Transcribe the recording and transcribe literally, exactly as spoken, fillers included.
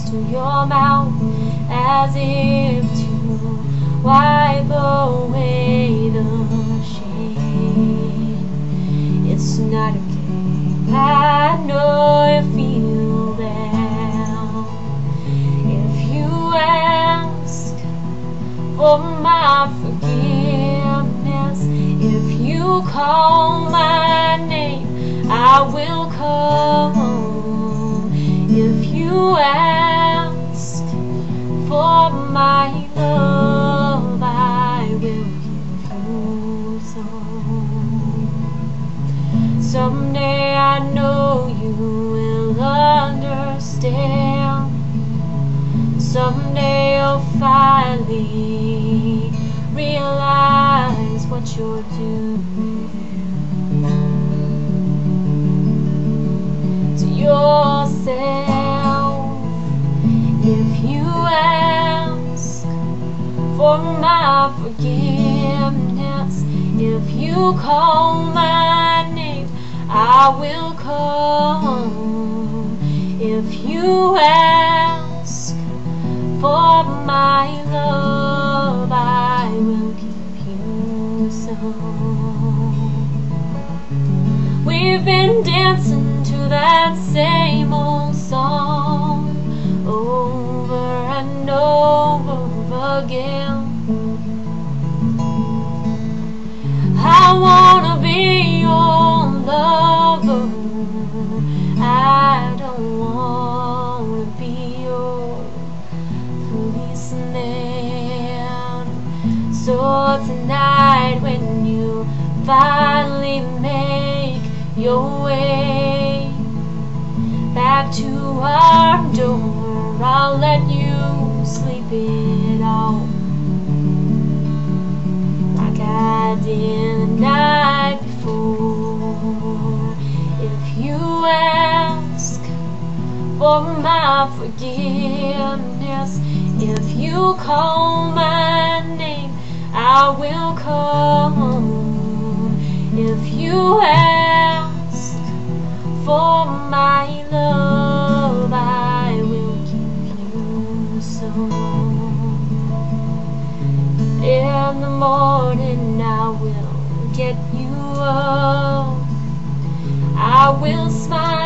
close to your mouth, as if to wipe away the shame. It's not a game, I know you feel down. If you ask for my forgiveness, if you call my name, I will come. If you ask for my love, I will give you some. Someday I know you will understand. Someday you'll finally realize what you're doing to yourself. If you ask for my forgiveness, if you call my name, I will come. If you ask for my love, I will give you some. We've been dancing to that same old song over and over again. I wanna be your lover, I don't wanna be your policeman. So tonight when you finally make your way back to our door, I'll let you sleep it off like I did the night before. If you ask for my forgiveness, if you call my name, I will come. If you ask for my love, I will give you some. In the morning I will get you up, I will smile